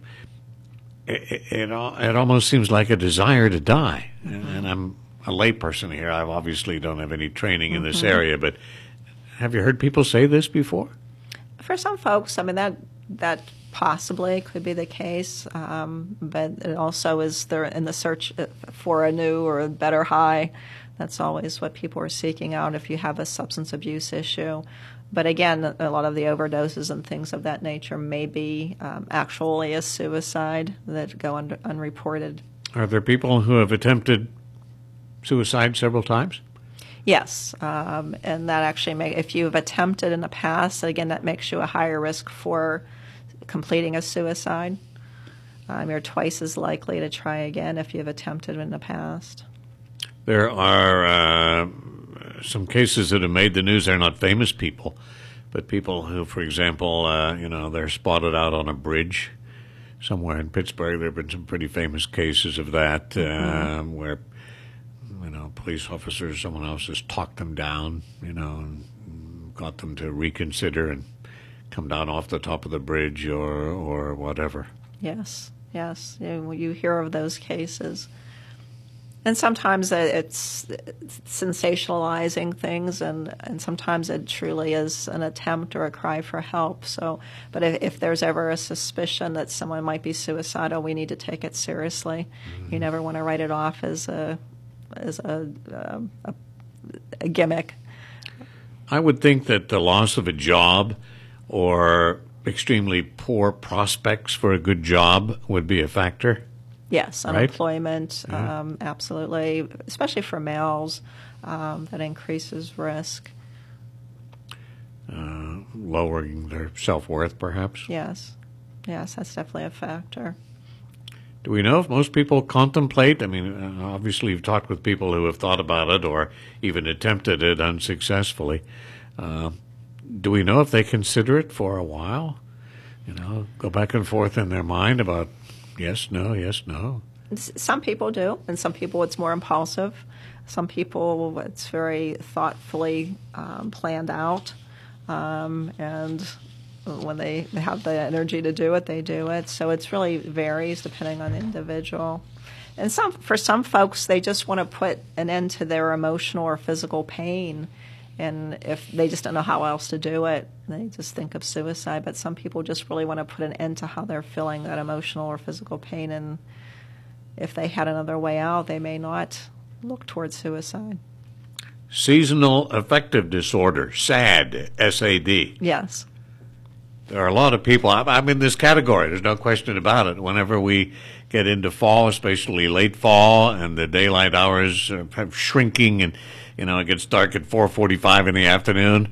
it almost seems like a desire to die, and I'm a layperson here. I obviously don't have any training in this area, but have you heard people say this before? For some folks, that possibly could be the case, but it also is they're in the search for a new or a better high. That's always what people are seeking out if you have a substance abuse issue. But again, a lot of the overdoses and things of that nature may be actually a suicide that go unreported. Are there people who have attempted suicide several times? Yes, and that actually if you've attempted in the past, again, that makes you a higher risk for completing a suicide. You're twice as likely to try again if you've attempted in the past. There are some cases that have made the news. They're not famous people, but people who, for example, they're spotted out on a bridge somewhere in Pittsburgh. There have been some pretty famous cases of that where police officers, someone else has talked them down, and got them to reconsider and come down off the top of the bridge or whatever. Yes. You hear of those cases. And sometimes it's sensationalizing things, and sometimes it truly is an attempt or a cry for help. So, but if there's ever a suspicion that someone might be suicidal, we need to take it seriously. You never want to write it off as a gimmick. I would think that the loss of a job or extremely poor prospects for a good job would be a factor. Yes, right? Unemployment, absolutely, especially for males, that increases risk. Lowering their self-worth, perhaps? Yes, that's definitely a factor. Do we know if most people contemplate? Obviously you've talked with people who have thought about it or even attempted it unsuccessfully. Do we know if they consider it for a while? Go back and forth in their mind about yes, no. Some people do, and some people it's more impulsive. Some people it's very thoughtfully planned out. and when they have the energy to do it, they do it. So it really varies depending on the individual. And for some folks, they just want to put an end to their emotional or physical pain. And if they just don't know how else to do it, they just think of suicide. But some people just really want to put an end to how they're feeling that emotional or physical pain. And if they had another way out, they may not look towards suicide. Seasonal affective disorder, SAD, S-A-D. Yes. There are a lot of people, I'm in this category, there's no question about it. Whenever we get into fall, especially late fall, and the daylight hours are shrinking, and it gets dark at 4:45 in the afternoon,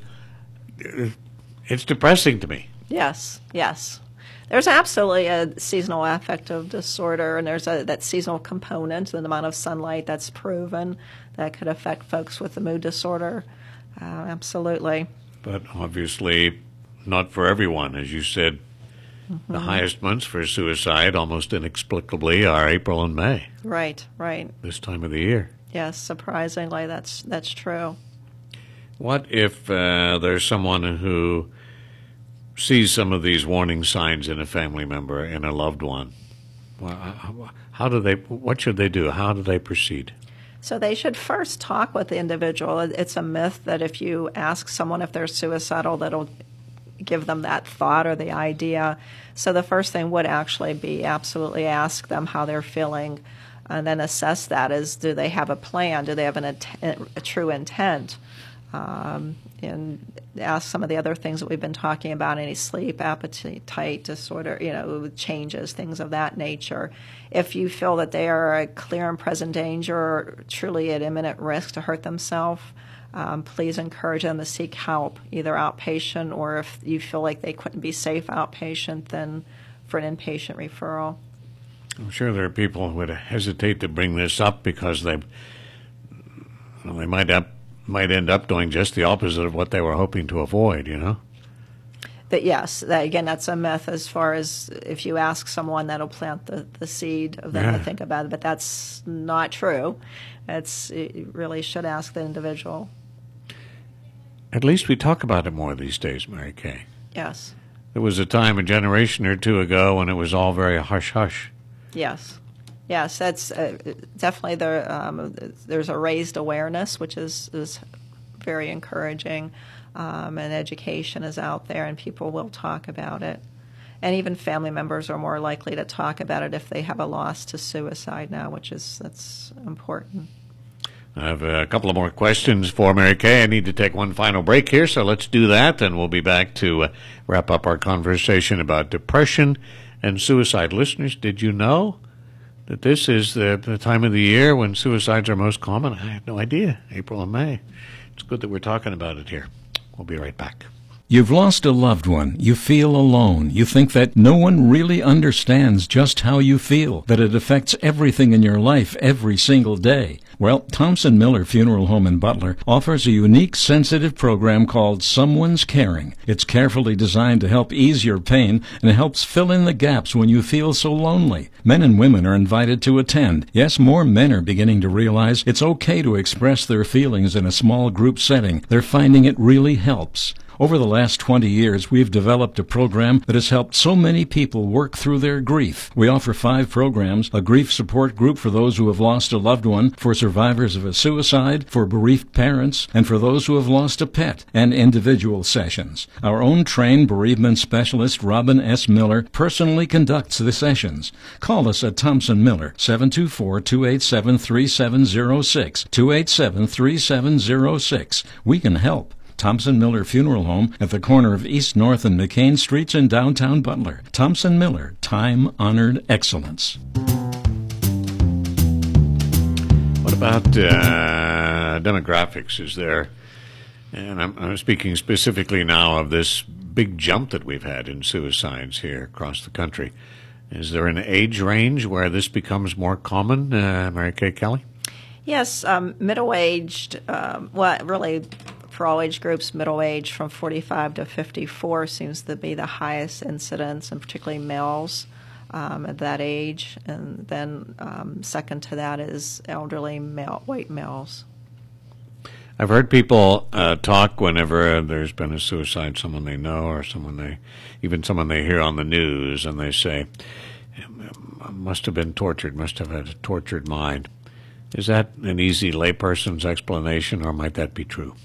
it's depressing to me. Yes, yes. There's absolutely a seasonal affective disorder, and there's that seasonal component, the amount of sunlight that's proven that could affect folks with the mood disorder. Absolutely. But obviously not for everyone. As you said, the highest months for suicide, almost inexplicably, are April and May. Right, right. This time of the year. Yes, surprisingly, that's true. What if there's someone who sees some of these warning signs in a family member, in a loved one? Well, what should they do? How do they proceed? So they should first talk with the individual. It's a myth that if you ask someone if they're suicidal, that'll give them that thought or the idea. So the first thing would actually be absolutely ask them how they're feeling, and then assess that as, do they have a plan? Do they have a true intent? And ask some of the other things that we've been talking about, any sleep, appetite disorder, changes, things of that nature. If you feel that they are a clear and present danger or truly at imminent risk to hurt themselves, please encourage them to seek help, either outpatient, or if you feel like they couldn't be safe outpatient, then for an inpatient referral. I'm sure there are people who would hesitate to bring this up because they might end up doing just the opposite of what they were hoping to avoid, Again, that's a myth as far as if you ask someone, that'll plant the seed of them to think about it, but that's not true. You really should ask the individual. At least we talk about it more these days, Mary Kay. Yes. There was a time, a generation or two ago, when it was all very hush-hush. Yes. Yes, that's definitely there's a raised awareness, which is very encouraging, and education is out there, and people will talk about it. And even family members are more likely to talk about it if they have a loss to suicide now, that's important. I have a couple of more questions for Mary Kay. I need to take one final break here, so let's do that, and we'll be back to wrap up our conversation about depression and suicide. Listeners, did you know that this is the time of the year when suicides are most common? I had no idea. April and May. It's good that we're talking about it here. We'll be right back. You've lost a loved one. You feel alone. You think that no one really understands just how you feel, that it affects everything in your life every single day. Well, Thompson Miller Funeral Home in Butler offers a unique, sensitive program called Someone's Caring. It's carefully designed to help ease your pain, and it helps fill in the gaps when you feel so lonely. Men and women are invited to attend. Yes, more men are beginning to realize it's okay to express their feelings in a small group setting. They're finding it really helps. Over the last 20 years, we've developed a program that has helped so many people work through their grief. We offer 5 programs: a grief support group for those who have lost a loved one, for survivors of a suicide, for bereaved parents, and for those who have lost a pet, and individual sessions. Our own trained bereavement specialist, Robin S. Miller, personally conducts the sessions. Call us at Thompson Miller, 724-287-3706, 287-3706. We can help. Thompson Miller Funeral Home at the corner of East, North, and McCain Streets in downtown Butler. Thompson Miller, time-honored excellence. What about demographics? Is there, and I'm speaking specifically now of this big jump that we've had in suicides here across the country. Is there an age range where this becomes more common, Mary Kay Kelly? Yes, middle-aged, really for all age groups, middle age from 45 to 54 seems to be the highest incidence, and particularly males at that age. And then second to that is elderly white males. I've heard people talk whenever there's been a suicide, someone they know or someone they hear on the news, and they say, must have been tortured, must have had a tortured mind. Is that an easy layperson's explanation, or might that be true?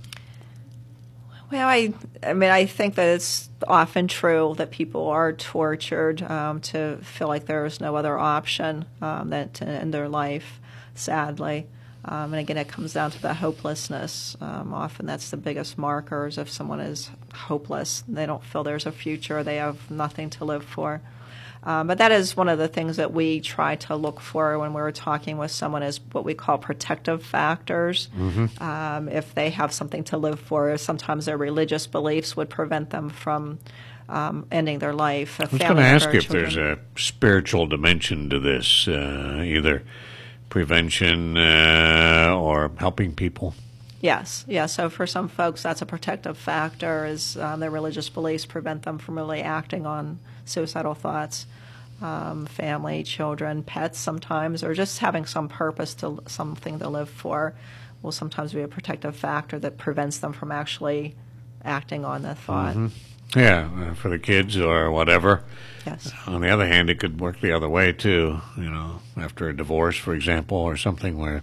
Well, I think that it's often true that people are tortured to feel like there is no other option than to end their life, sadly. And again, it comes down to the hopelessness. Often that's the biggest markers. If someone is hopeless, they don't feel there's a future, they have nothing to live for. But that is one of the things that we try to look for when we're talking with someone is what we call protective factors. Mm-hmm. If they have something to live for, sometimes their religious beliefs would prevent them from ending their life. I was going to ask if there's a spiritual dimension to this, either prevention or helping people. Yes. Yeah. So for some folks, that's a protective factor, is their religious beliefs prevent them from really acting on suicidal thoughts. Family, children, pets sometimes, or just having some purpose to something to live for will sometimes be a protective factor that prevents them from actually acting on the thought. Mm-hmm. Yeah, for the kids or whatever. Yes. On the other hand, it could work the other way too, after a divorce, for example, or something where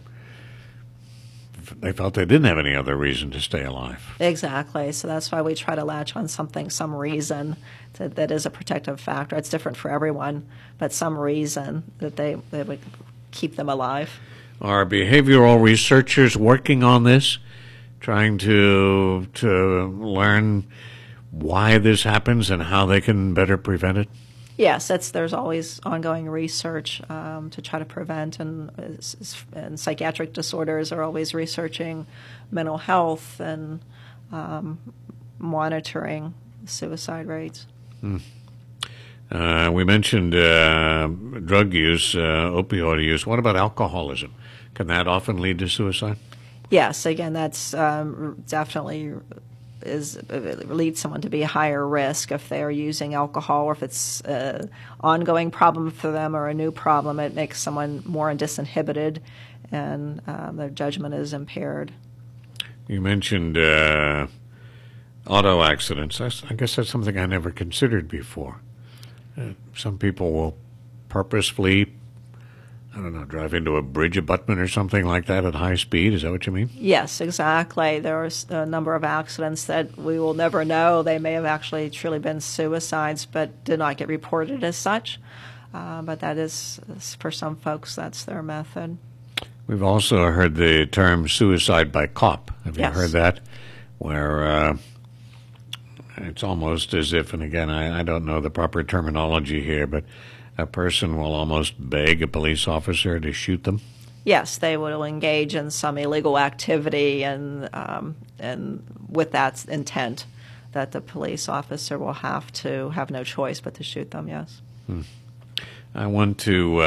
they felt they didn't have any other reason to stay alive. Exactly. So that's why we try to latch on something, some reason that is a protective factor. It's different for everyone, but some reason that they would keep them alive. Are behavioral researchers working on this, trying to learn why this happens and how they can better prevent it? Yes, there's always ongoing research to try to prevent, and psychiatric disorders are always researching mental health and monitoring suicide rates. We mentioned drug use, opioid use. What about alcoholism? Can that often lead to suicide? Yes, again, that's definitely leads someone to be a higher risk if they are using alcohol, or if it's an ongoing problem for them or a new problem. It makes someone more disinhibited, and their judgment is impaired. You mentioned auto accidents. I guess that's something I never considered before. Some people will purposefully, drive into a bridge abutment or something like that at high speed. Is that what you mean? Yes, exactly. There's a number of accidents that we will never know. They may have actually truly been suicides, but did not get reported as such. But that is, for some folks, that's their method. We've also heard the term suicide by cop. Have you heard that? Where it's almost as if, and again, I don't know the proper terminology here, but a person will almost beg a police officer to shoot them? Yes, they will engage in some illegal activity, and with that intent that the police officer will have no choice but to shoot them, yes. I want to,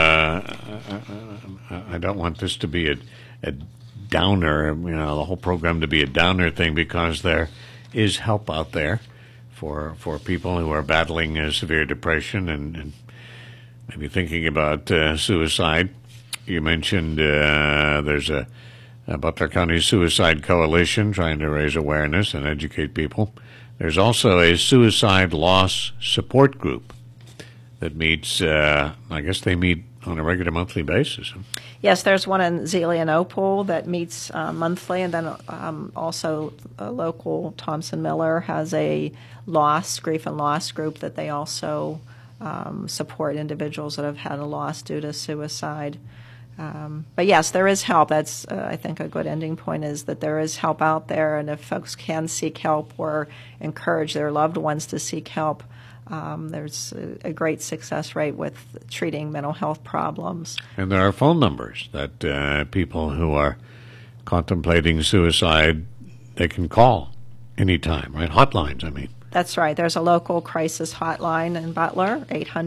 I don't want this to be a downer, the whole program to be a downer thing, because there is help out there for people who are battling severe depression and maybe thinking about suicide. You mentioned there's a Butler County Suicide Coalition trying to raise awareness and educate people. There's also a suicide loss support group that meets, I guess they meet on a regular monthly basis. Yes, there's one in Zelienople that meets monthly, and then also a local Thompson Miller has a grief and loss group that they also support individuals that have had a loss due to suicide. But yes, there is help. That's, I think, a good ending point is that there is help out there, and if folks can seek help or encourage their loved ones to seek help, there's a great success rate with treating mental health problems. And there are phone numbers that people who are contemplating suicide, they can call anytime, right? Hotlines, I mean. That's right. There's a local crisis hotline in Butler,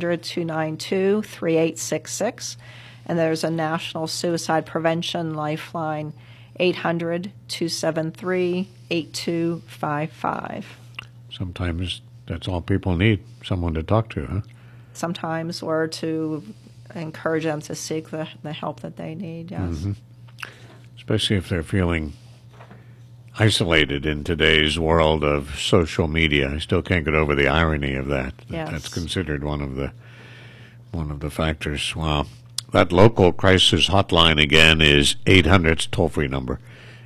800-292-3866. And there's a national suicide prevention lifeline, 800-273-8255. Sometimes that's all people need, someone to talk to, huh? Sometimes, or to encourage them to seek the help that they need, yes. Mm-hmm. Especially if they're feeling isolated in today's world of social media. I still can't get over the irony of that. Yes. That's considered one of the factors. Wow. That local crisis hotline again is 800, it's a toll-free number,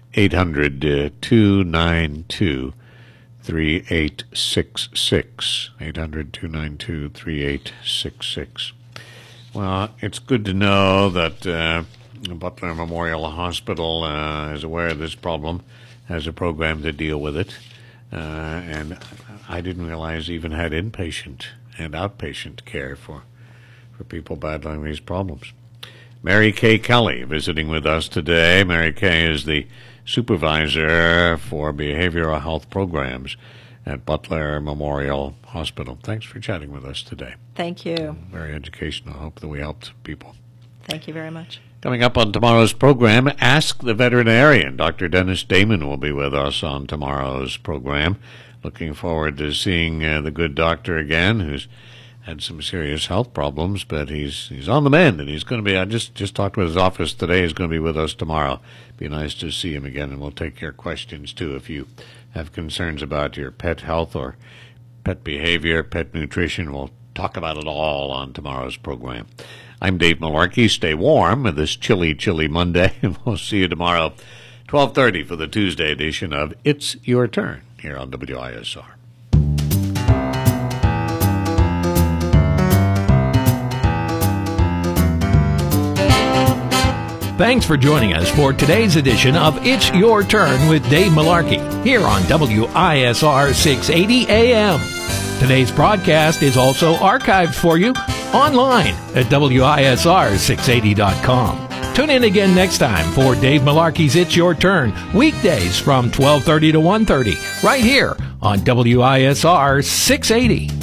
800-292-3866, 800-292-3866. Well, it's good to know that Butler Memorial Hospital is aware of this problem, has a program to deal with it, and I didn't realize even had inpatient and outpatient care for people battling these problems. Mary Kay Kelly visiting with us today. Mary Kay is the supervisor for behavioral health programs at Butler Memorial Hospital. Thanks for chatting with us today. Thank you. Very educational. I hope that we helped people. Thank you very much. Coming up on tomorrow's program, Ask the Veterinarian. Dr. Dennis Damon will be with us on tomorrow's program. Looking forward to seeing the good doctor again, who's had some serious health problems, but he's on the mend, and he's going to be, I just talked with his office today, he's going to be with us tomorrow. Be nice to see him again, and we'll take your questions, too, if you have concerns about your pet health or pet behavior, pet nutrition. We'll talk about it all on tomorrow's program. I'm Dave Malarkey. Stay warm this chilly, chilly Monday, and we'll see you tomorrow, 12:30 for the Tuesday edition of It's Your Turn here on WISR. Thanks for joining us for today's edition of It's Your Turn with Dave Malarkey here on WISR 680 AM. Today's broadcast is also archived for you online at WISR680.com. Tune in again next time for Dave Malarkey's It's Your Turn, weekdays from 12:30 to 1:30, right here on WISR 680.